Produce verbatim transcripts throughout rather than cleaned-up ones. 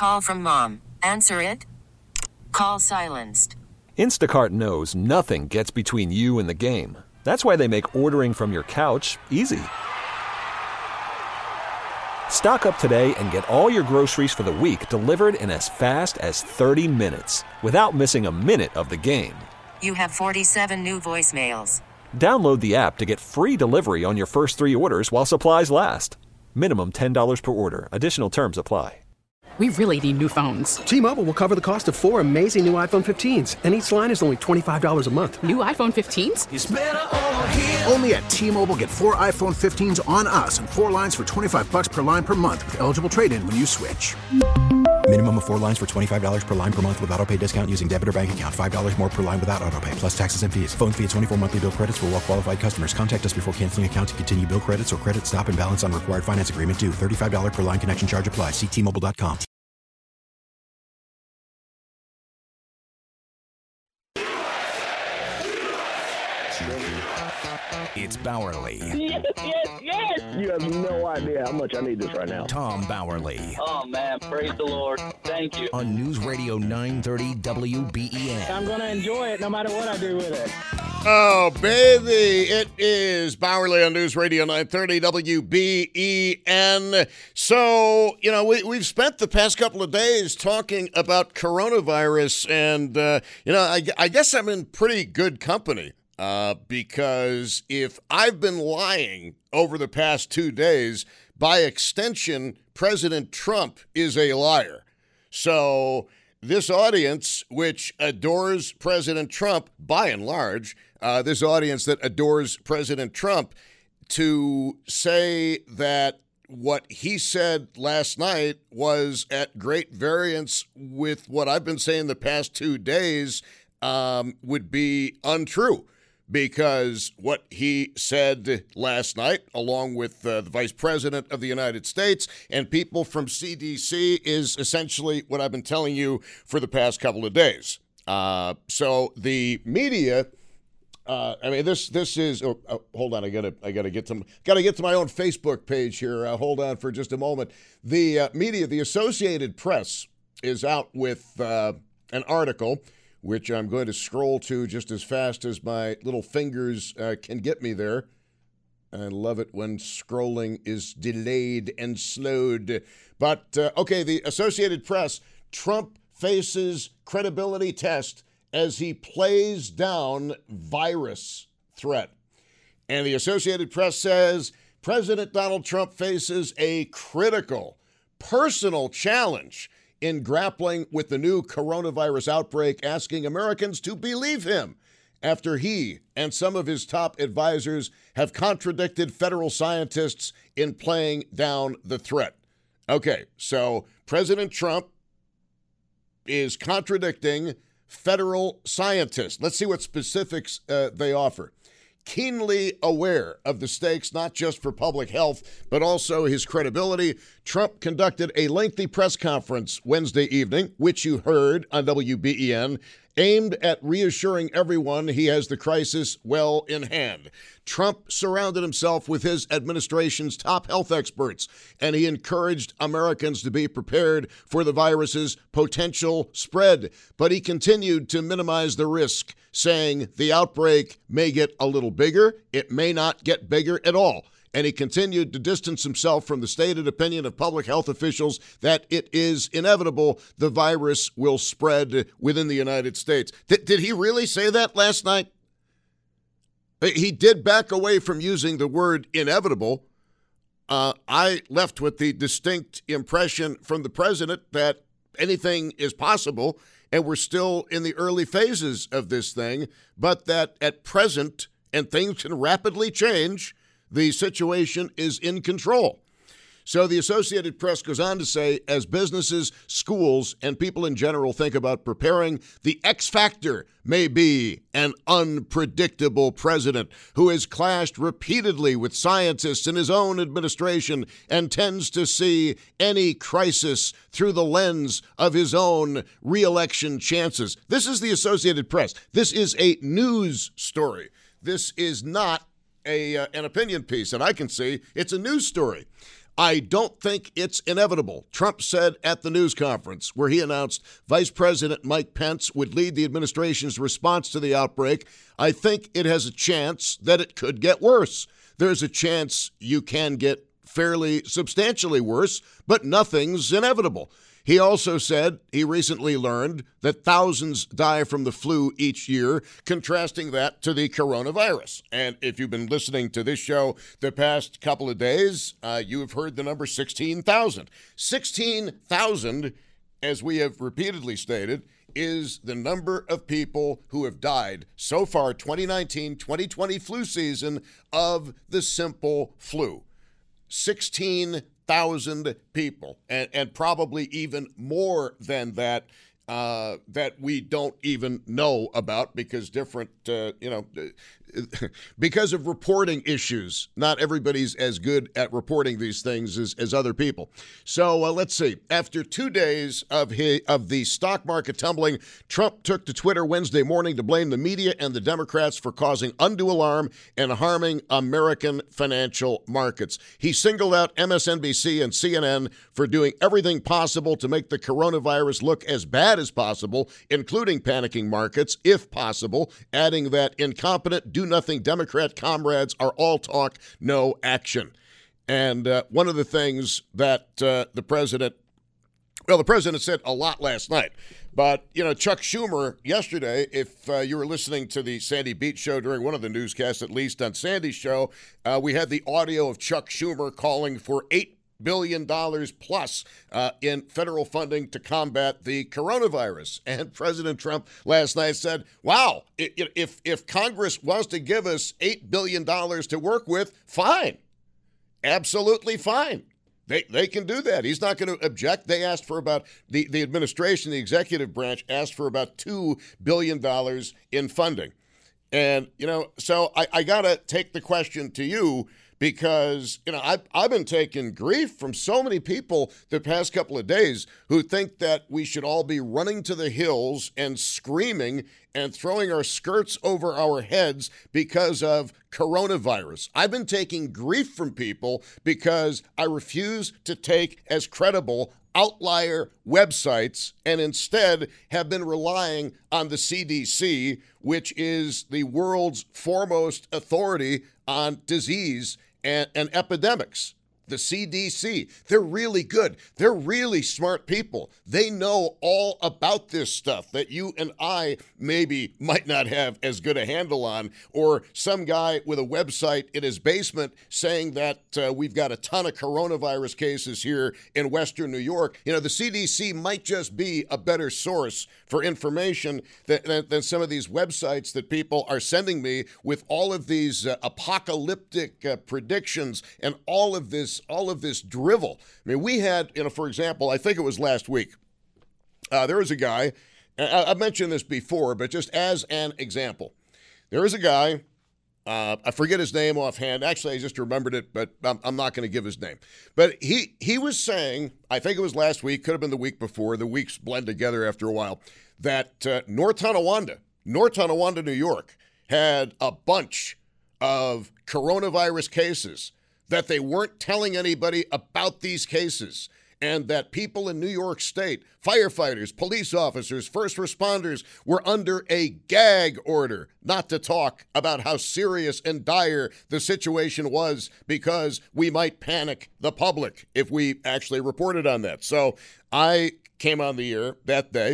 Call from mom. Answer it. Call silenced. Instacart knows nothing gets between you and the game. That's why they make ordering from your couch easy. Stock up today and get all your groceries for the week delivered in as fast as thirty minutes without missing a minute of the game. You have forty-seven new voicemails. Download the app to get free delivery on your first three orders while supplies last. Minimum ten dollars per order. Additional terms apply. We really need new phones. T-Mobile will cover the cost of four amazing new iPhone fifteens, and each line is only twenty-five dollars a month. New iPhone fifteens? It's better over here. Only at T-Mobile, get four iPhone fifteens on us and four lines for twenty-five bucks per line per month with eligible trade-in when you switch. Minimum of four lines for twenty-five dollars per line per month with autopay discount using debit or bank account. five dollars more per line without autopay, plus taxes and fees. Phone fee at twenty-four monthly bill credits for well-qualified customers. Contact us before canceling account to continue bill credits or credit stop and balance on required finance agreement due. thirty-five dollars per line connection charge applies. See T Mobile dot com. It's Bowerly. Yes, yes, yes! You have no idea how much I need this right now. Tom Bowerly. Oh, man, praise the Lord. Thank you. On News Radio nine thirty W B E N. I'm going to enjoy it no matter what I do with it. Oh, baby. It is Bowerly on News Radio nine thirty W B E N. So, you know, we, we've spent the past couple of days talking about coronavirus, and, uh, you know, I, I guess I'm in pretty good company. Uh, because if I've been lying over the past two days, by extension, President Trump is a liar. So this audience, which adores President Trump, by and large, uh, this audience that adores President Trump, to say that what he said last night was at great variance with what I've been saying the past two days um, would be untrue. Because what he said last night, along with uh, the Vice President of the United States and people from C D C, is essentially what I've been telling you for the past couple of days. Uh, so the media, uh, I mean, this this is. Oh, oh, hold on, I gotta I gotta get to gotta get to my own Facebook page here. Uh, hold on for just a moment. The uh, media, the Associated Press, is out with uh, an article, which I'm going to scroll to just as fast as my little fingers uh, can get me there. I love it when scrolling is delayed and slowed. But, uh, okay, the Associated Press, Trump faces credibility test as he plays down virus threat. And the Associated Press says President Donald Trump faces a critical, personal challenge in grappling with the new coronavirus outbreak, asking Americans to believe him after he and some of his top advisors have contradicted federal scientists in playing down the threat. Okay, so President Trump is contradicting federal scientists. Let's see what specifics uh, they offer. Keenly aware of the stakes, not just for public health, but also his credibility, Trump conducted a lengthy press conference Wednesday evening, which you heard on W B E N, aimed at reassuring everyone he has the crisis well in hand. Trump surrounded himself with his administration's top health experts, and he encouraged Americans to be prepared for the virus's potential spread. But he continued to minimize the risk, saying the outbreak may get a little bigger, it may not get bigger at all. And he continued to distance himself from the stated opinion of public health officials that it is inevitable the virus will spread within the United States. Th- did he really say that last night? He did back away from using the word inevitable. Uh, I left with the distinct impression from the president that anything is possible, and we're still in the early phases of this thing, but that at present, and things can rapidly change, the situation is in control. So the Associated Press goes on to say, as businesses, schools, and people in general think about preparing, the X factor may be an unpredictable president who has clashed repeatedly with scientists in his own administration and tends to see any crisis through the lens of his own re-election chances. This is the Associated Press. This is a news story. This is not a uh, an opinion piece, and I can see it's a news story. I don't think it's inevitable, Trump said at the news conference where he announced Vice President Mike Pence would lead the administration's response to the outbreak. I think it has a chance that it could get worse. There's a chance you can get fairly substantially worse, but nothing's inevitable. He also said he recently learned that thousands die from the flu each year, contrasting that to the coronavirus. And if you've been listening to this show the past couple of days, uh, you have heard the number sixteen thousand. sixteen thousand, as we have repeatedly stated, is the number of people who have died so far twenty nineteen twenty twenty flu season of the simple flu. sixteen thousand people, and, and probably even more than that, uh, that we don't even know about because different, uh, you know, because of reporting issues. Not everybody's as good at reporting these things as, as other people. So uh, let's see. After two days of his, of the stock market tumbling, Trump took to Twitter Wednesday morning to blame the media and the Democrats for causing undue alarm and harming American financial markets. He singled out M S N B C and C N N for doing everything possible to make the coronavirus look as bad as possible, including panicking markets, if possible, adding that incompetent, do-nothing Democrat comrades are all talk, no action. And uh, one of the things that uh, the president, well, the president said a lot last night, but, you know, Chuck Schumer yesterday, if uh, you were listening to the Sandy Beach show during one of the newscasts, at least on Sandy's show, uh, we had the audio of Chuck Schumer calling for eight billion dollars plus uh, in federal funding to combat the coronavirus. And President Trump last night said, wow, if, if Congress wants to give us eight billion dollars to work with, fine. Absolutely fine. They they can do that. He's not going to object. They asked for about, the, the administration, the executive branch asked for about two billion dollars in funding. And, you know, so I, I got to take the question to you, because, you know, I've, I've been taking grief from so many people the past couple of days who think that we should all be running to the hills and screaming and throwing our skirts over our heads because of coronavirus. I've been taking grief from people because I refuse to take as credible outlier websites and instead have been relying on the C D C, which is the world's foremost authority on disease and, and epidemics. The C D C, they're really good. They're really smart people. They know all about this stuff that you and I maybe might not have as good a handle on, or some guy with a website in his basement saying that uh, we've got a ton of coronavirus cases here in Western New York. You know, the C D C might just be a better source for information than, than, than some of these websites that people are sending me with all of these uh, apocalyptic uh, predictions and all of this all of this drivel. I mean, we had, you know, for example, I think it was last week, uh, there was a guy, I, I've mentioned this before, but just as an example, there is a guy, uh, I forget his name offhand. Actually, I just remembered it, but I'm, I'm not going to give his name. But he, he was saying, I think it was last week, could have been the week before, the weeks blend together after a while, that uh, North Tonawanda, North Tonawanda, New York, had a bunch of coronavirus cases, that they weren't telling anybody about these cases, and that people in New York State, firefighters, police officers, first responders, were under a gag order not to talk about how serious and dire the situation was, because we might panic the public if we actually reported on that. So I came on the air that day,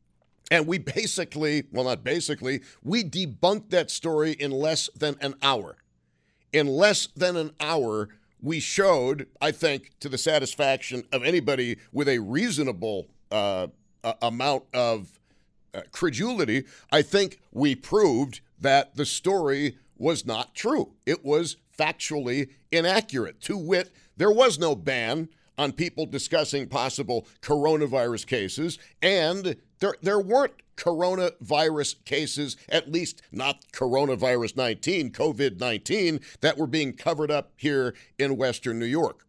and we basically, well, not basically, we debunked that story in less than an hour. In less than an hour, we showed, I think, to the satisfaction of anybody with a reasonable uh, uh, amount of uh, credulity, I think we proved that the story was not true. It was factually inaccurate. To wit, there was no ban on people discussing possible coronavirus cases, and there there weren't coronavirus cases, at least not coronavirus nineteen, COVID nineteen, that were being covered up here in Western New York.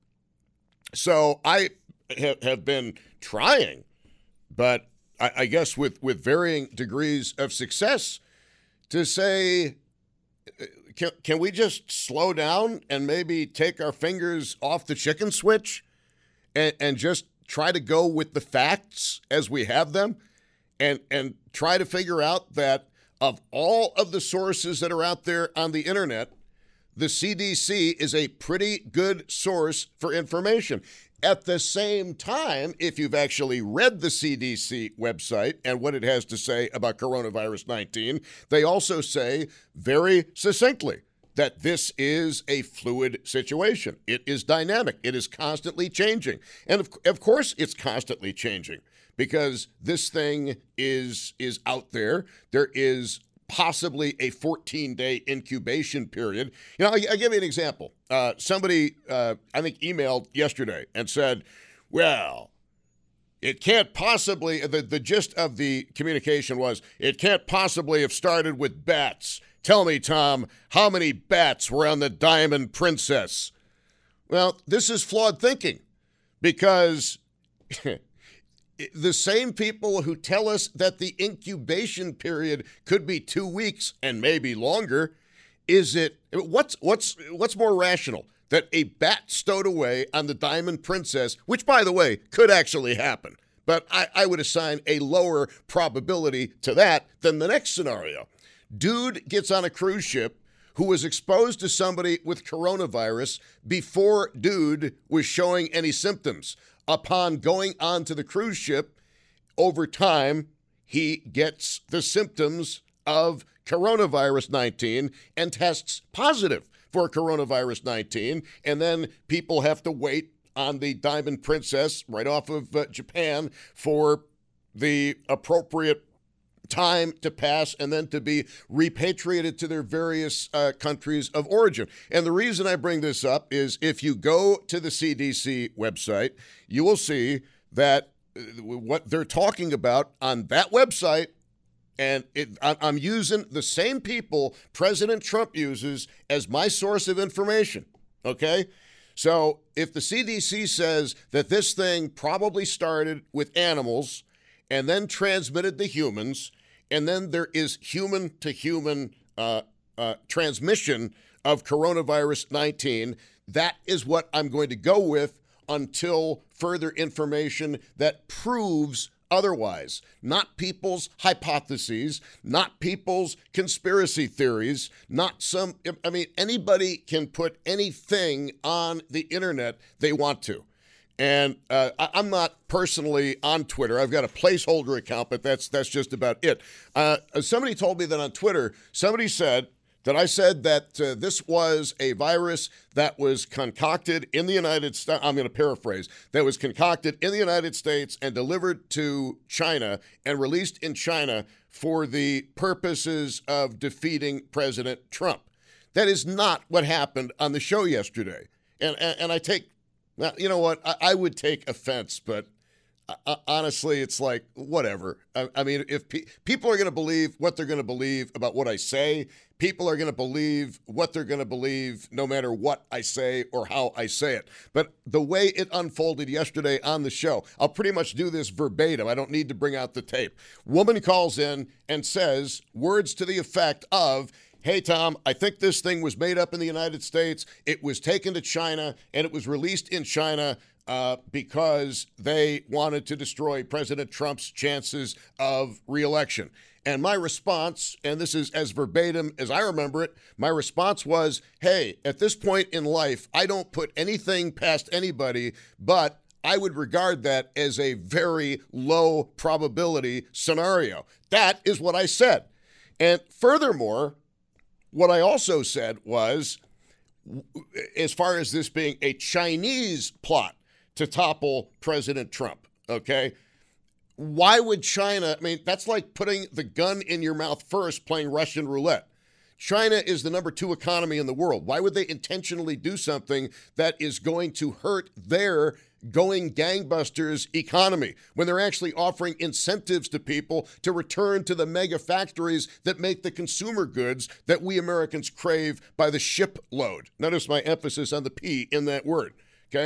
So I ha- have been trying, but I, I guess with, with varying degrees of success, to say, can, can we just slow down and maybe take our fingers off the chicken switch and, and just try to go with the facts as we have them and, and try to figure out that of all of the sources that are out there on the internet, the C D C is a pretty good source for information. At the same time, if you've actually read the C D C website and what it has to say about coronavirus nineteen, they also say very succinctly that this is a fluid situation. It is dynamic. It is constantly changing. And of, of course it's constantly changing because this thing is, is out there. There is possibly a fourteen-day incubation period. You know, I, I give you an example. Uh, somebody, uh, I think, emailed yesterday and said, well, it can't possibly, the, the gist of the communication was, it can't possibly have started with bats. Tell me, Tom, how many bats were on the Diamond Princess? Well, this is flawed thinking because the same people who tell us that the incubation period could be two weeks and maybe longer, is it what's what's what's more rational? That a bat stowed away on the Diamond Princess, which, by the way, could actually happen, but I, I would assign a lower probability to that than the next scenario. Dude gets on a cruise ship who was exposed to somebody with coronavirus before dude was showing any symptoms. Upon going onto the cruise ship, over time, he gets the symptoms of coronavirus nineteen and tests positive for coronavirus nineteen. And then people have to wait on the Diamond Princess right off of uh, Japan for the appropriate time to pass and then to be repatriated to their various uh, countries of origin. And the reason I bring this up is if you go to the C D C website, you will see that what they're talking about on that website, and it, I'm using the same people President Trump uses as my source of information, okay? So if the C D C says that this thing probably started with animals and then transmitted to humans, and then there is human-to-human uh, uh, transmission of coronavirus nineteen. That is what I'm going to go with until further information that proves otherwise. Not people's hypotheses, not people's conspiracy theories, not some, I mean, anybody can put anything on the internet they want to. And uh, I'm not personally on Twitter. I've got a placeholder account, but that's that's just about it. Uh, somebody told me that on Twitter, somebody said that I said that uh, this was a virus that was concocted in the United States. I'm going to paraphrase. That was concocted in the United States and delivered to China and released in China for the purposes of defeating President Trump. That is not what happened on the show yesterday. And, and, and I take... Now, you know what? I, I would take offense, but uh, honestly, it's like, whatever. I, I mean, if pe- people are going to believe what they're going to believe about what I say, people are going to believe what they're going to believe no matter what I say or how I say it. But the way it unfolded yesterday on the show, I'll pretty much do this verbatim. I don't need to bring out the tape. Woman calls in and says words to the effect of, hey, Tom, I think this thing was made up in the United States. It was taken to China, and it was released in China uh, because they wanted to destroy President Trump's chances of reelection. And my response, and this is as verbatim as I remember it, my response was, hey, at this point in life, I don't put anything past anybody, but I would regard that as a very low probability scenario. That is what I said. And furthermore, what I also said was, as far as this being a Chinese plot to topple President Trump, okay, why would China, I mean, that's like putting the gun in your mouth first, playing Russian roulette. China is the number two economy in the world. Why would they intentionally do something that is going to hurt their going gangbusters economy when they're actually offering incentives to people to return to the mega factories that make the consumer goods that we Americans crave by the shipload? Notice my emphasis on the P in that word, okay?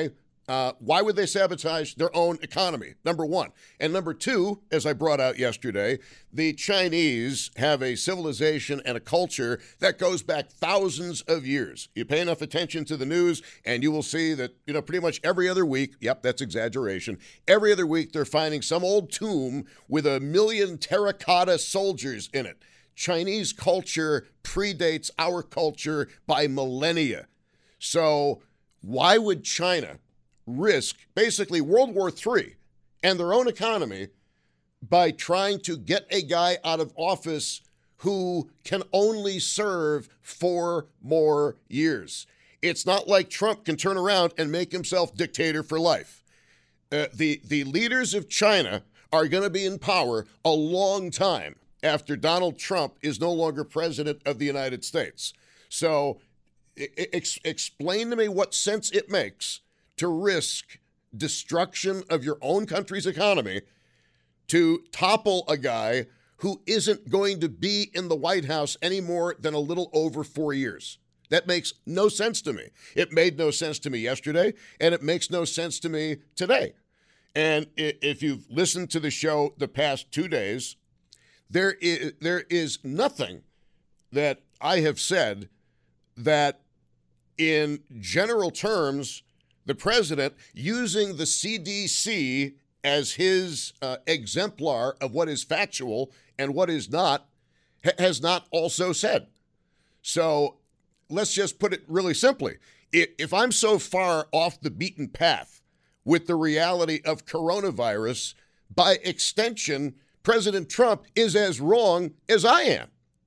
Uh, why would they sabotage their own economy? Number one. And number two, as I brought out yesterday, the Chinese have a civilization and a culture that goes back thousands of years. You pay enough attention to the news and you will see that, you know, pretty much every other week, yep, that's exaggeration, every other week they're finding some old tomb with a million terracotta soldiers in it. Chinese culture predates our culture by millennia. So why would China risk basically World War Three and their own economy by trying to get a guy out of office who can only serve four more years? It's not like Trump can turn around and make himself dictator for life. Uh, the, the leaders of China are going to be in power a long time after Donald Trump is no longer president of the United States. So ex- explain to me what sense it makes to risk destruction of your own country's economy to topple a guy who isn't going to be in the White House any more than a little over four years. That makes no sense to me. It made no sense to me yesterday, and it makes no sense to me today. And if you've listened to the show the past two days, there is, there is nothing that I have said that in general terms the president, using the C D C as his uh, exemplar of what is factual and what is not, ha- has not also said. So let's just put it really simply. If I'm so far off the beaten path with the reality of coronavirus, by extension, President Trump is as wrong as I am.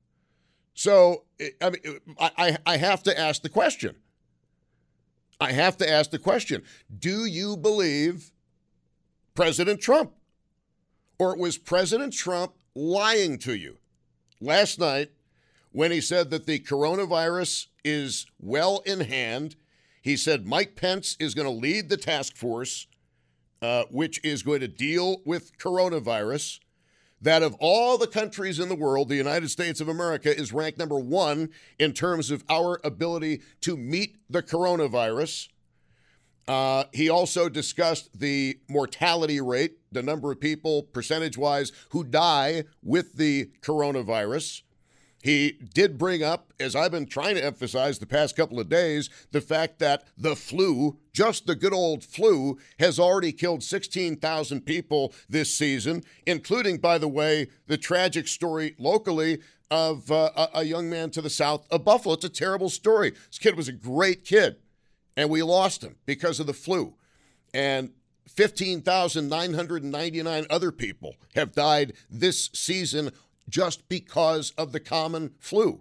So I mean, I, I have to ask the question. I have to ask the question, do you believe President Trump? Or was President Trump lying to you last night when he said that the coronavirus is well in hand? He said Mike Pence is going to lead the task force, uh, which is going to deal with coronavirus. That of all the countries in the world, the United States of America is ranked number one in terms of our ability to meet the coronavirus. Uh, he also discussed the mortality rate, the number of people percentage-wise who die with the coronavirus. He did bring up, as I've been trying to emphasize the past couple of days, the fact that the flu, just the good old flu, has already killed sixteen thousand people this season, including, by the way, the tragic story locally of uh, a, a young man to the south of Buffalo. It's a terrible story. This kid was a great kid, and we lost him because of the flu. And fifteen thousand nine hundred ninety-nine other people have died this season just because of the common flu.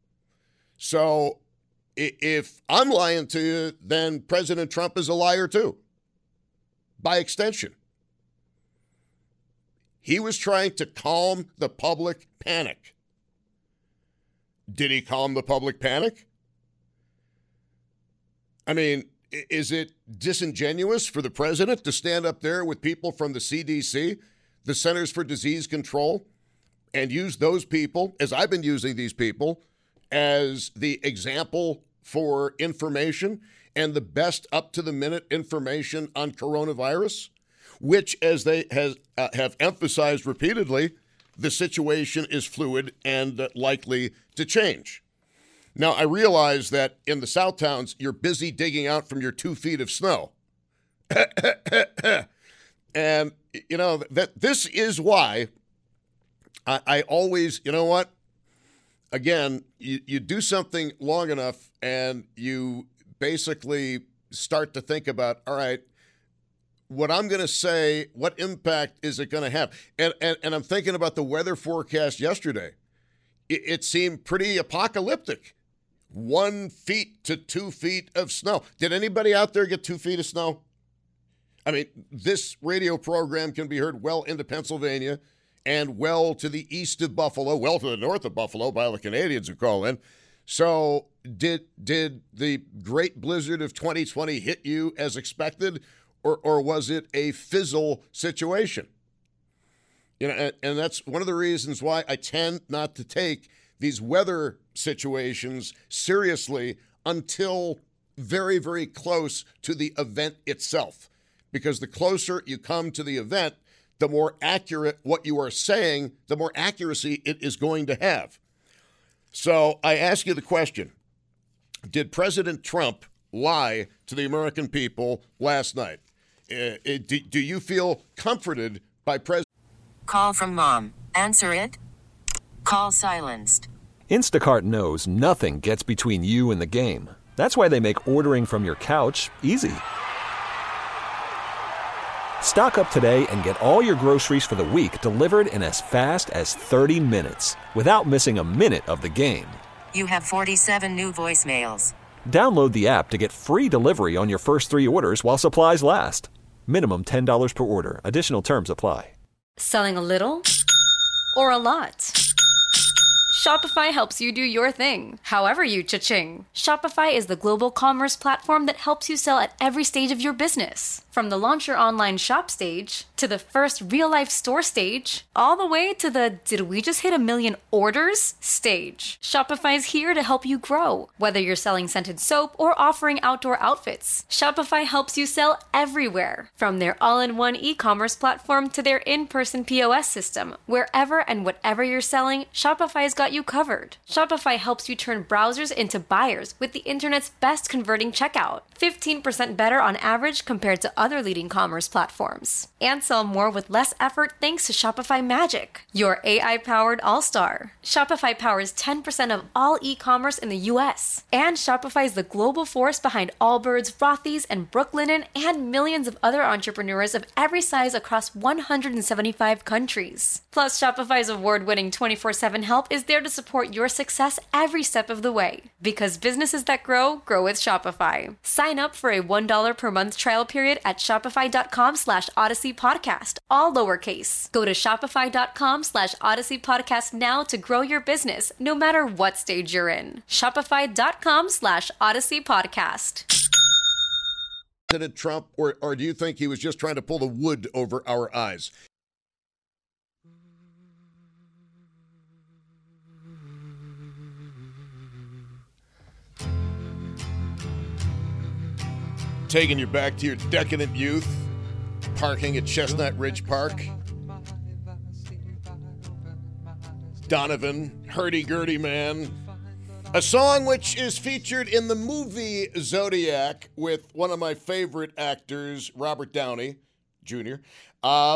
So if I'm lying to you, then President Trump is a liar too, by extension. He was trying to calm the public panic. Did he calm the public panic? I mean, is it disingenuous for the president to stand up there with people from the C D C, the Centers for Disease Control, and use those people, as I've been using these people, as the example for information and the best up-to-the-minute information on coronavirus, which, as they has, uh, have emphasized repeatedly, the situation is fluid and uh, likely to change. Now, I realize that in the South Towns, you're busy digging out from your two feet of snow. And, you know, that this is why I, I always, you know what? Again, you, you do something long enough and you basically start to think about, all right, what I'm going to say, what impact is it going to have? And, and and I'm thinking about the weather forecast yesterday. It, it seemed pretty apocalyptic. One feet to two feet of snow. Did anybody out there get two feet of snow? I mean, this radio program can be heard well into Pennsylvania and well to the east of Buffalo, well to the north of Buffalo by all the Canadians who call in. So did did the great blizzard of twenty twenty hit you as expected, or or was it a fizzle situation? You know, and, and that's one of the reasons why I tend not to take these weather situations seriously until very, very close to the event itself. Because the closer you come to the event, the more accurate what you are saying, the more accuracy it is going to have. So I ask you the question, did President Trump lie to the American people last night? Uh, do, do you feel comforted by President? Call from mom. Answer it. Call silenced. Instacart knows nothing gets between you and the game. That's why they make ordering from your couch easy. Stock up today and get all your groceries for the week delivered in as fast as thirty minutes without missing a minute of the game. You have forty-seven new voicemails. Download the app to get free delivery on your first three orders while supplies last. Minimum ten dollars per order. Additional terms apply. Selling a little or a lot? Shopify helps you do your thing, however you cha-ching. Shopify is the global commerce platform that helps you sell at every stage of your business. From the launch your online shop stage, to the first real-life store stage, all the way to the did we just hit a million orders stage. Shopify's here to help you grow. Whether you're selling scented soap or offering outdoor outfits, Shopify helps you sell everywhere. From their all-in-one e-commerce platform to their in-person P O S system, wherever and whatever you're selling, Shopify's got you covered. Shopify helps you turn browsers into buyers with the internet's best converting checkout. fifteen percent better on average compared to other leading commerce platforms. And sell more with less effort thanks to Shopify Magic, your A I-powered all-star. Shopify powers ten percent of all e-commerce in the U S. And Shopify is the global force behind Allbirds, Rothy's, and Brooklinen, and millions of other entrepreneurs of every size across one hundred seventy-five countries. Plus, Shopify's award-winning twenty-four seven help is there to support your success every step of the way. Because businesses that grow, grow with Shopify. Sign up for a one dollar per month trial period at shopify.com slash Odyssey Podcast, all lowercase. Go to shopify.com slash Odyssey Podcast now to grow your business, no matter what stage you're in. Shopify.com slash Odyssey Podcast. President Trump, or, or do you think he was just trying to pull the wood over our eyes? Taking you back to your decadent youth, parking at Chestnut Ridge Park. Donovan, hurdy-gurdy man. A song which is featured in the movie Zodiac with one of my favorite actors, Robert Downey Junior Uh,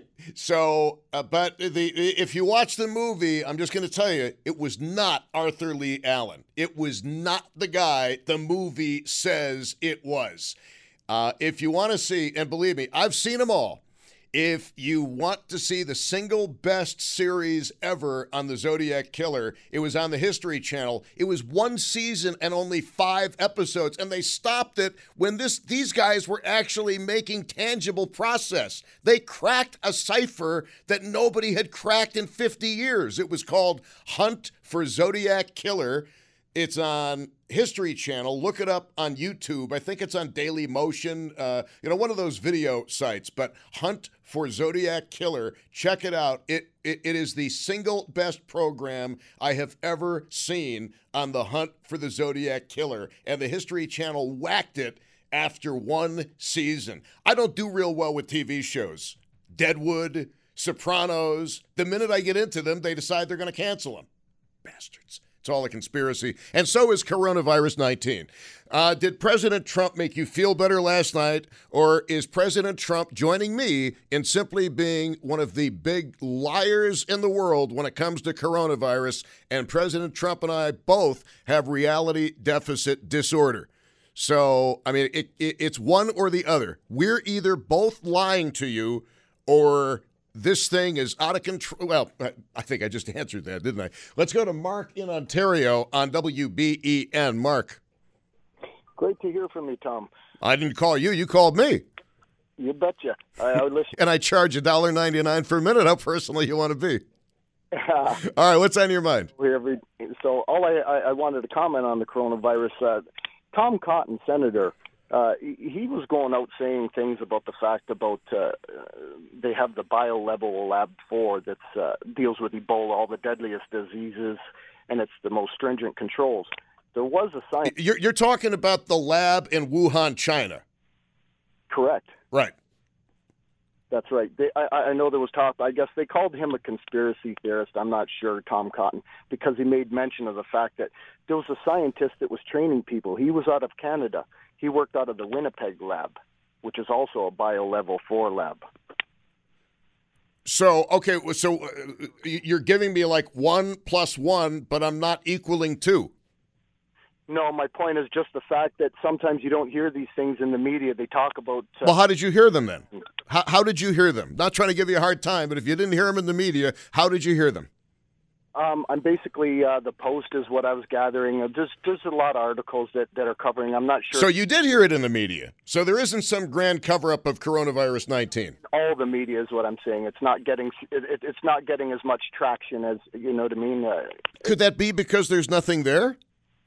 so, uh, but the if you watch the movie, I'm just going to tell you, it was not Arthur Lee Allen. It was not the guy the movie says it was. Uh, if you want to see, and believe me, I've seen them all. If you want to see the single best series ever on the Zodiac Killer, it was on the History Channel. It was one season and only five episodes, and they stopped it when this these guys were actually making tangible process. They cracked a cipher that nobody had cracked in fifty years. It was called Hunt for Zodiac Killer. It's on History Channel. Look it up on YouTube. I think it's on Daily Motion, uh, you know, one of those video sites. But Hunt for Zodiac Killer. Check it out. It, it it is the single best program I have ever seen on the Hunt for the Zodiac Killer. And the History Channel whacked it after one season. I don't do real well with T V shows. Deadwood, Sopranos. The minute I get into them, they decide they're going to cancel them. Bastards. It's all a conspiracy. And so is coronavirus nineteen. Uh, did President Trump make you feel better last night, or is President Trump joining me in simply being one of the big liars in the world when it comes to coronavirus? And President Trump and I both have reality deficit disorder. So, I mean, it, it, it's one or the other. We're either both lying to you or this thing is out of control. Well, I think I just answered that, didn't I? Let's go to Mark in Ontario on W B E N. Mark. Great to hear from you, Tom. I didn't call you. You called me. You betcha. I, I would listen. And I charge one dollar and ninety-nine cents per minute. How personal you want to be? All right, what's on your mind? So all I, I, I wanted to comment on the coronavirus. Uh, Tom Cotton, Senator, Uh, he was going out saying things about the fact about uh, they have the BioLevel Lab four that uh, deals with Ebola, all the deadliest diseases, and it's the most stringent controls. There was a scientist. You're, you're talking about the lab in Wuhan, China. Correct. Right. That's right. They, I, I know there was talk. I guess they called him a conspiracy theorist. I'm not sure, Tom Cotton, because he made mention of the fact that there was a scientist that was training people. He was out of Canada. He worked out of the Winnipeg lab, which is also a bio level four lab. So, okay, so uh, you're giving me like one plus one, but I'm not equaling two. No, my point is just the fact that sometimes you don't hear these things in the media. They talk about... Uh, well, how did you hear them then? How, how did you hear them? Not trying to give you a hard time, but if you didn't hear them in the media, how did you hear them? Um, I'm basically, uh, the Post is what I was gathering. Uh, there's, there's a lot of articles that, that are covering. I'm not sure. So you did hear it in the media. So there isn't some grand cover-up of coronavirus nineteen. All the media is what I'm saying. It's not getting it, it, it's not getting as much traction as, you know what I mean? Uh, Could that be because there's nothing there?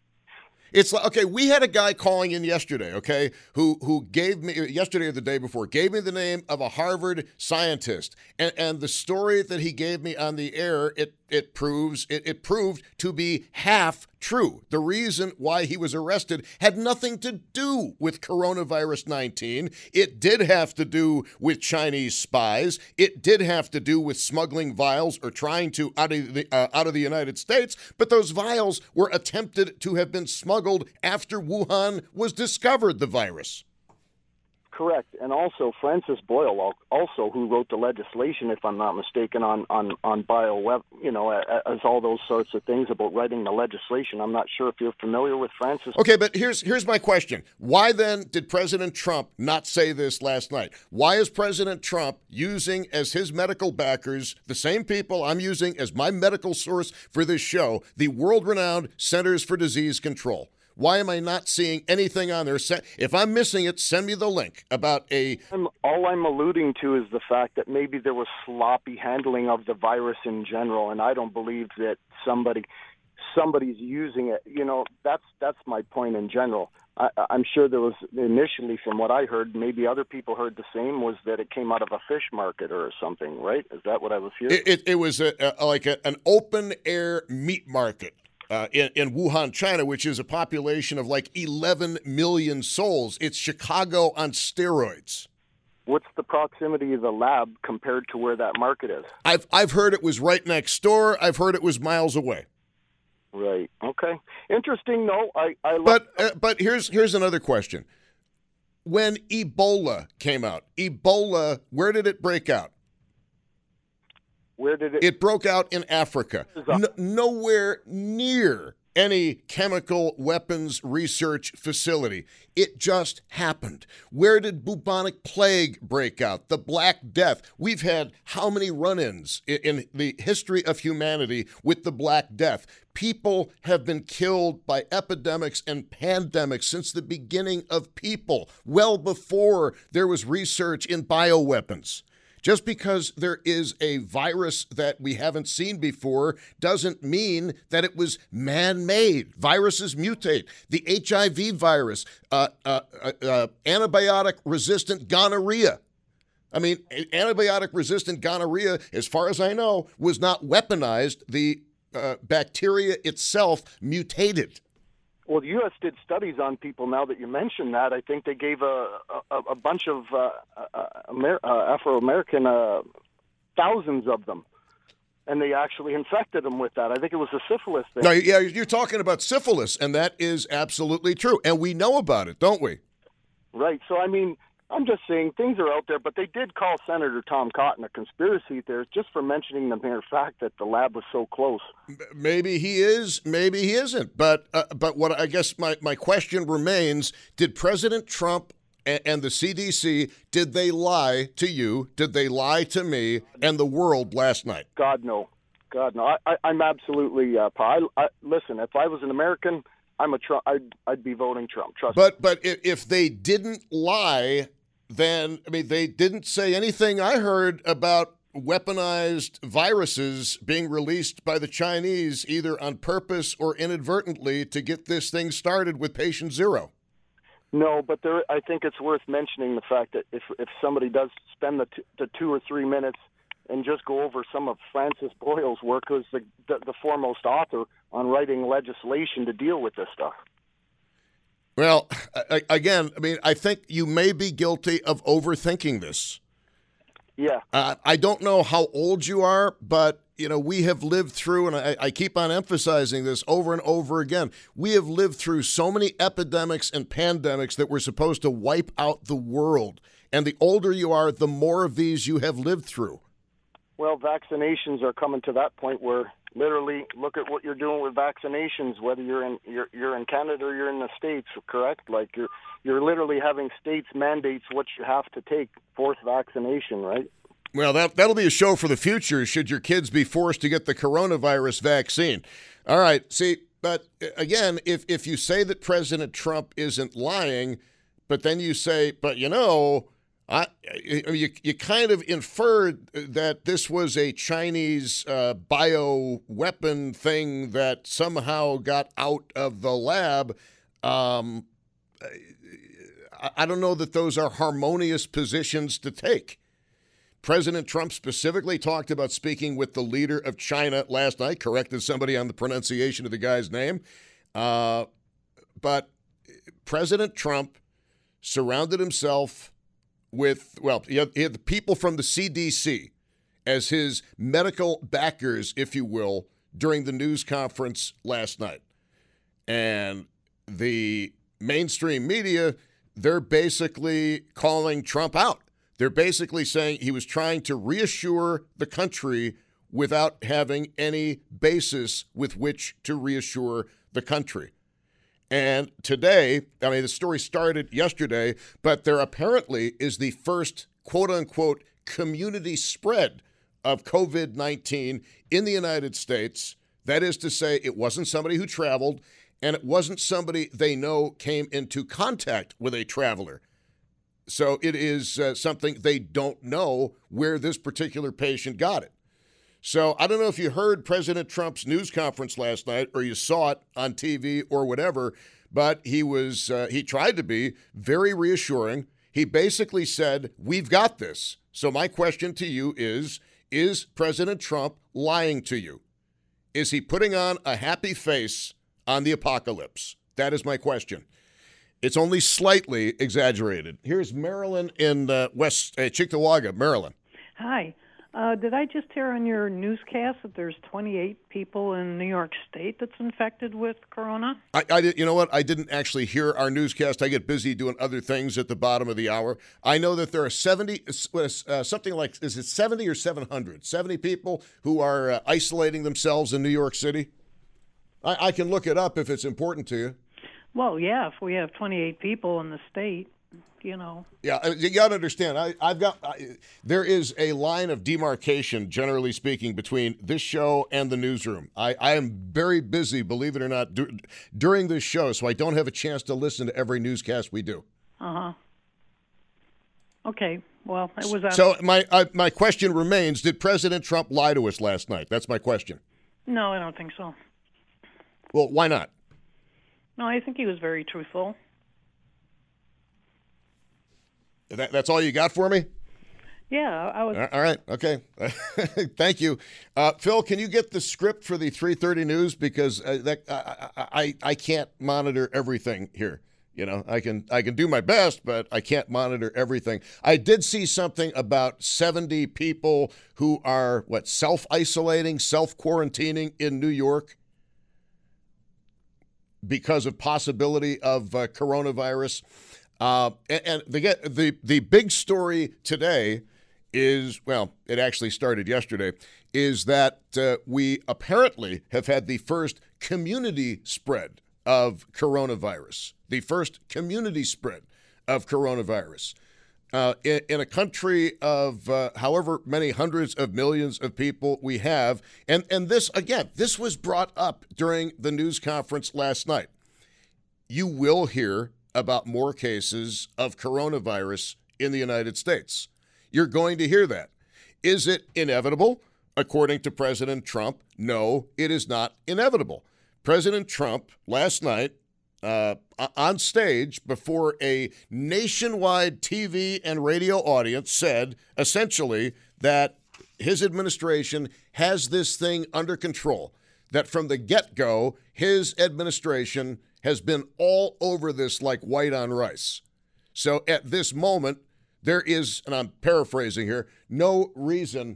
It's like, okay, we had a guy calling in yesterday, okay, who who gave me, yesterday or the day before, gave me the name of a Harvard scientist. And, and the story that he gave me on the air, it it proves, it, it proved to be half true. The reason why he was arrested had nothing to do with coronavirus nineteen. It did have to do with Chinese spies. It did have to do with smuggling vials or trying to out of the, uh, out of the United States. But those vials were attempted to have been smuggled after Wuhan was discovered, the virus. Correct. And also Francis Boyle, also who wrote the legislation, if I'm not mistaken, on, on, on bio, you know, as all those sorts of things about writing the legislation. I'm not sure if you're familiar with Francis. Okay, but here's here's my question. Why then did President Trump not say this last night? Why is President Trump using as his medical backers the same people I'm using as my medical source for this show, the world-renowned Centers for Disease Control? Why am I not seeing anything on there? If I'm missing it, send me the link about a... I'm, all I'm alluding to is the fact that maybe there was sloppy handling of the virus in general, and I don't believe that somebody somebody's using it. You know, that's that's my point in general. I, I'm sure there was initially, from what I heard, maybe other people heard the same, was that it came out of a fish market or something, right? Is that what I was hearing? It, it, it was a, a, like a, an open-air meat market. Uh, in, in Wuhan, China, which is a population of like eleven million souls. It's Chicago on steroids. What's the proximity of the lab compared to where that market is? I've I've heard it was right next door. I've heard it was miles away. Right. Okay. Interesting. No, I. I love- but uh, but here's here's another question. When Ebola came out, Ebola, where did it break out? Where did it? It broke out in Africa. No, nowhere near any chemical weapons research facility. It just happened. Where did bubonic plague break out? The Black Death. We've had how many run-ins in, in the history of humanity with the Black Death? People have been killed by epidemics and pandemics since the beginning of people, well before there was research in bioweapons. Just because there is a virus that we haven't seen before doesn't mean that it was man-made. Viruses mutate. The H I V virus, uh, uh, uh, uh, antibiotic-resistant gonorrhea. I mean, antibiotic-resistant gonorrhea, as far as I know, was not weaponized. The uh, bacteria itself mutated. Well, the U S did studies on people. Now that you mention that, I think they gave a a, a bunch of uh, uh, Amer- uh, Afro-American, uh, thousands of them, and they actually infected them with that. I think it was a syphilis thing. No, yeah, you're talking about syphilis, and that is absolutely true, and we know about it, don't we? Right. So, I mean, I'm just saying things are out there, but they did call Senator Tom Cotton a conspiracy theorist just for mentioning the mere fact that the lab was so close. Maybe he is, maybe he isn't. But uh, but what I guess my, my question remains, did President Trump and, and the C D C, did they lie to you, did they lie to me and the world last night? God, no. God, no. I, I, I'm absolutely, uh, I, I, listen, if I was an American, I'm a Trump, I'd, I'd be voting Trump, trust but, me. But if, if they didn't lie, then, I mean, they didn't say anything I heard about weaponized viruses being released by the Chinese, either on purpose or inadvertently, to get this thing started with patient zero. No, but there, I think it's worth mentioning the fact that if if somebody does spend the, t- the two or three minutes and just go over some of Francis Boyle's work, who's the, the, the foremost author on writing legislation to deal with this stuff. Well, I, again, I mean, I think you may be guilty of overthinking this. Yeah. Uh, I don't know how old you are, but, you know, we have lived through, and I, I keep on emphasizing this over and over again, we have lived through so many epidemics and pandemics that were supposed to wipe out the world. And the older you are, the more of these you have lived through. Well, vaccinations are coming to that point where literally look at what you're doing with vaccinations, whether you're in you're, you're in Canada or you're in the States, correct? Like you're you're literally having states mandates what you have to take forced vaccination, right? Well, that that'll be a show for the future should your kids be forced to get the coronavirus vaccine. All right, see, but again, if if you say that President Trump isn't lying, but then you say, but you know, I, you, you kind of inferred that this was a Chinese uh, bioweapon thing that somehow got out of the lab. Um, I, I don't know that those are harmonious positions to take. President Trump specifically talked about speaking with the leader of China last night, corrected somebody on the pronunciation of the guy's name. Uh, but President Trump surrounded himself with, well, he had, he had the people from the C D C as his medical backers, if you will, during the news conference last night. And the mainstream media, they're basically calling Trump out. They're basically saying he was trying to reassure the country without having any basis with which to reassure the country. And today, I mean, the story started yesterday, but there apparently is the first quote-unquote community spread of covid nineteen in the United States. That is to say, it wasn't somebody who traveled, and it wasn't somebody they know came into contact with a traveler. So it is uh, something they don't know where this particular patient got it. So I don't know if you heard President Trump's news conference last night or you saw it on T V or whatever, but he was uh, he tried to be very reassuring. He basically said, we've got this. So my question to you is, is President Trump lying to you? Is he putting on a happy face on the apocalypse? That is my question. It's only slightly exaggerated. Here's Marilyn in uh, West uh, Cheektowaga, Maryland. Hi. Uh, did I just hear on your newscast that there's twenty-eight people in New York State that's infected with corona? I, I did, you know what? I didn't actually hear our newscast. I get busy doing other things at the bottom of the hour. I know that there are seventy, uh, something like, is it seventy or seven hundred? seventy people who are uh, isolating themselves in New York City. I, I can look it up if it's important to you. Well, yeah, if we have twenty-eight people in the state, you know. Yeah, you got to understand, I, I've got, I, there is a line of demarcation, generally speaking, between this show and the newsroom. I, I am very busy, believe it or not, du- during this show, so I don't have a chance to listen to every newscast we do. Uh-huh. Okay, well, it was... On- so my uh, my question remains, did President Trump lie to us last night? That's my question. No, I don't think so. Well, why not? No, I think he was very truthful. That, that's all you got for me? Yeah, I was. All right, okay. Thank you. Uh, Phil, can you get the script for the three thirty news? Because uh, that I, I I can't monitor everything here. You know, I can I can do my best, but I can't monitor everything. I did see something about seventy people who are, what, self-isolating, self-quarantining in New York because of possibility of uh, coronavirus. Uh, and and the, the the big story today is, well, it actually started yesterday, is that uh, we apparently have had the first community spread of coronavirus. The first community spread of coronavirus. Uh, in, in a country of uh, however many hundreds of millions of people we have. And, and this, again, this was brought up during the news conference last night. You will hear about more cases of coronavirus in the United States. You're going to hear that. Is it inevitable? According to President Trump, no, it is not inevitable. President Trump last night uh, on stage before a nationwide T V and radio audience said essentially that his administration has this thing under control, that from the get-go, his administration has been all over this like white on rice. So at this moment, there is, and I'm paraphrasing here, no reason.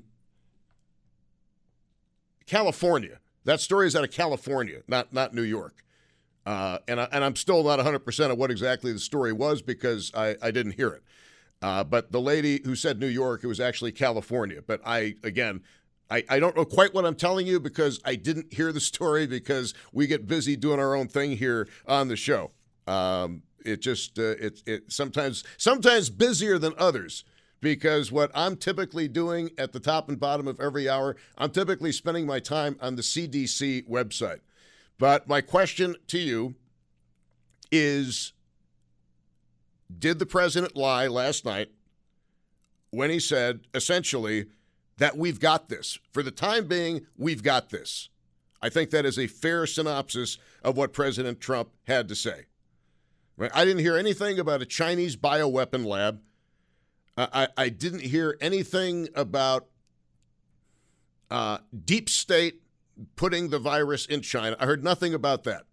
California. That story is out of California, not not New York. Uh, and, I, and I'm still not one hundred percent of what exactly the story was because I, I didn't hear it. Uh, but the lady who said New York, it was actually California. But I, again, I, I don't know quite what I'm telling you because I didn't hear the story because we get busy doing our own thing here on the show. Um, it just, uh, it, it sometimes, sometimes busier than others. Because what I'm typically doing at the top and bottom of every hour, I'm typically spending my time on the C D C website. But my question to you is, did the president lie last night when he said, essentially, that we've got this? For the time being, we've got this. I think that is a fair synopsis of what President Trump had to say. Right? I didn't hear anything about a Chinese bioweapon lab. I, I didn't hear anything about uh, deep state putting the virus in China. I heard nothing about that.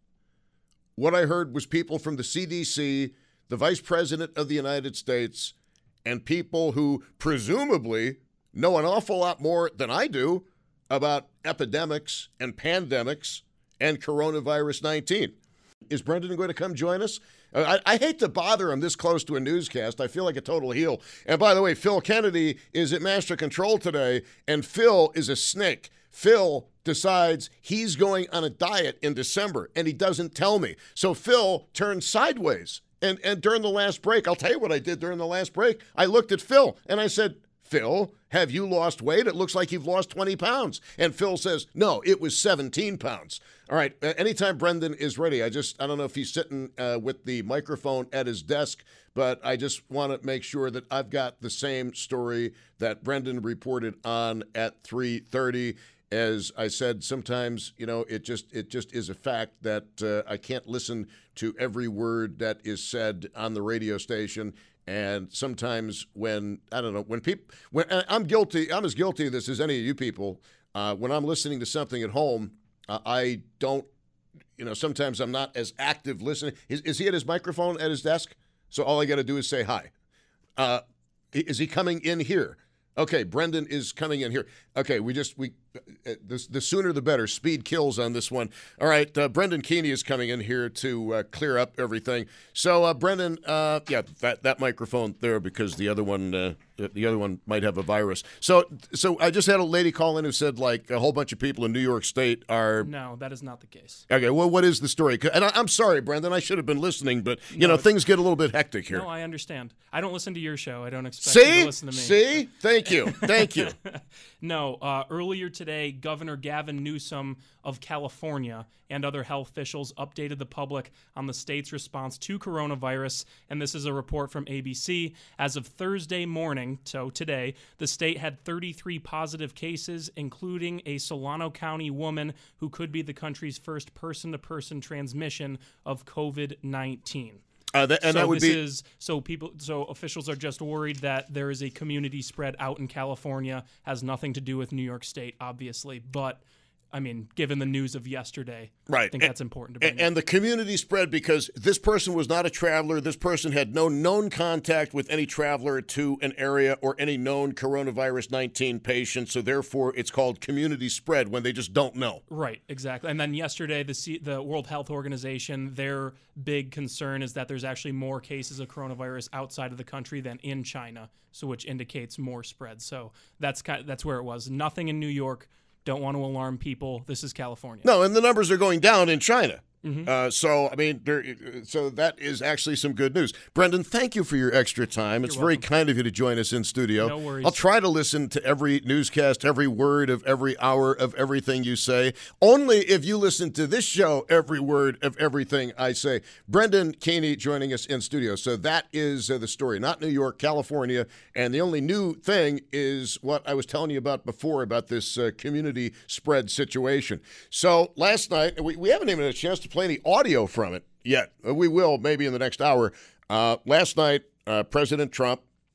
What I heard was people from the C D C, the Vice President of the United States, and people who presumably know an awful lot more than I do about epidemics and pandemics and coronavirus nineteen. Is Brendan going to come join us? I, I hate to bother him this close to a newscast. I feel like a total heel. And by the way, Phil Kennedy is at Master Control today, and Phil is a snake. Phil decides he's going on a diet in December, and he doesn't tell me. So Phil turns sideways. And, and during the last break, I'll tell you what I did during the last break. I looked at Phil, and I said, Phil, have you lost weight? It looks like you've lost twenty pounds. And Phil says, no, it was seventeen pounds. All right, anytime Brendan is ready, I just, I don't know if he's sitting uh, with the microphone at his desk, but I just want to make sure that I've got the same story that Brendan reported on at three thirty. As I said, sometimes, you know, it just it just is a fact that uh, I can't listen to every word that is said on the radio station. And sometimes when, I don't know, when people, when I'm guilty, I'm as guilty of this as any of you people. Uh, when I'm listening to something at home, uh, I don't, you know, sometimes I'm not as active listening. Is, is he at his microphone at his desk? So all I got to do is say hi. Uh, is he coming in here? Okay, Brendan is coming in here. Okay, we just, we, uh, the, the sooner the better. Speed kills on this one. All right, uh, Brendan Keeney is coming in here to uh, clear up everything. So, uh, Brendan, uh, yeah, that, that microphone there because the other one, uh, the other one might have a virus. So, so I just had a lady call in who said like a whole bunch of people in New York State are. No, that is not the case. Okay, well, what is the story? And I, I'm sorry, Brendan, I should have been listening, but you no, know things get a little bit hectic here. No, I understand. I don't listen to your show. I don't expect See? you to listen to me. See? Thank you. Thank you. No, uh, earlier today, Governor Gavin Newsom of California and other health officials updated the public on the state's response to coronavirus, and this is a report from A B C. As of Thursday morning, so today, the state had thirty-three positive cases, including a Solano County woman who could be the country's first person-to-person transmission of covid nineteen. Uh, that, and so that would this be is so people so officials are just worried that there is a community spread out in California. Has nothing to do with New York State, obviously, but I mean, given the news of yesterday, right. I think and, that's important to bring and, and the community spread because this person was not a traveler. This person had no known contact with any traveler to an area or any known coronavirus nineteen patient. So therefore, it's called community spread when they just don't know. Right, exactly. And then yesterday, the C- the World Health Organization, their big concern is that there's actually more cases of coronavirus outside of the country than in China, so which indicates more spread. So that's kind of, that's where it was. Nothing in New York. Don't want to alarm people. This is California. No, and the numbers are going down in China. Mm-hmm. Uh, so, I mean, there, so that is actually some good news. Brendan, thank you for your extra time. It's You're very welcome. kind of you to join us in studio. No worries. I'll try to listen to every newscast, every word of every hour of everything you say. Only if you listen to this show, every word of everything I say. Brendan Keeney joining us in studio. So that is uh, the story. Not New York, California. And the only new thing is what I was telling you about before about this uh, community spread situation. So last night, we, we haven't even had a chance to play any audio from it yet. We will maybe in the next hour. Uh, last night, uh, President Trump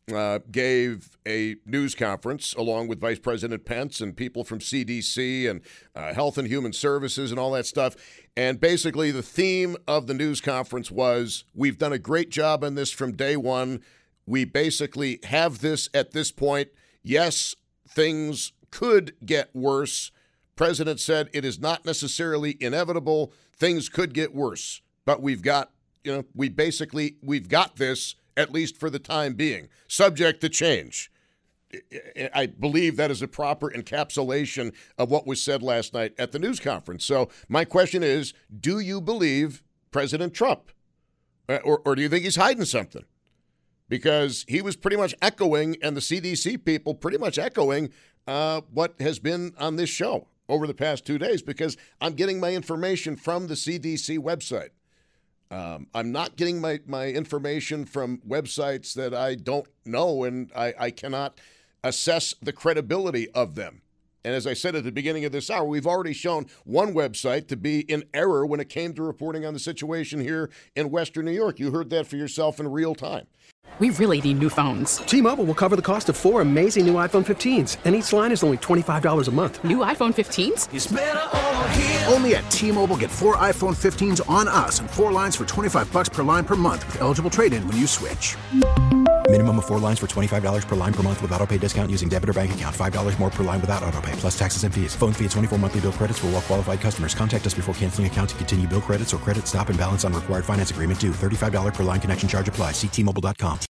uh, gave a news conference along with Vice President Pence and people from C D C and uh, Health and Human Services and all that stuff. And basically the theme of the news conference was, we've done a great job on this from day one. We basically have this at this point. Yes, things could get worse. President said it is not necessarily inevitable. Things could get worse, but we've got, you know, we basically, we've got this at least for the time being, subject to change. I believe that is a proper encapsulation of what was said last night at the news conference. So my question is, do you believe President Trump? Or, or do you think he's hiding something? Because he was pretty much echoing, and the C D C people pretty much echoing uh, what has been on this show over the past two days, because I'm getting my information from the C D C website. Um, I'm not getting my, my information from websites that I don't know, and I, I cannot assess the credibility of them. And as I said at the beginning of this hour, we've already shown one website to be in error when it came to reporting on the situation here in Western New York. You heard that for yourself in real time. We really need new phones. T-Mobile will cover the cost of four amazing new iPhone fifteens, and each line is only twenty-five dollars a month. New iPhone fifteens? It's better over here. Only at T-Mobile, get four iPhone fifteens on us and four lines for twenty-five bucks per line per month with eligible trade-in when you switch. Minimum of four lines for twenty-five dollars per line per month with autopay discount using debit or bank account. five dollars more per line without autopay, plus taxes and fees. Phone fee at twenty-four monthly bill credits for well-qualified customers. Contact us before canceling account to continue bill credits or credit stop and balance on required finance agreement due. thirty-five dollars per line connection charge applies. See T Mobile dot com.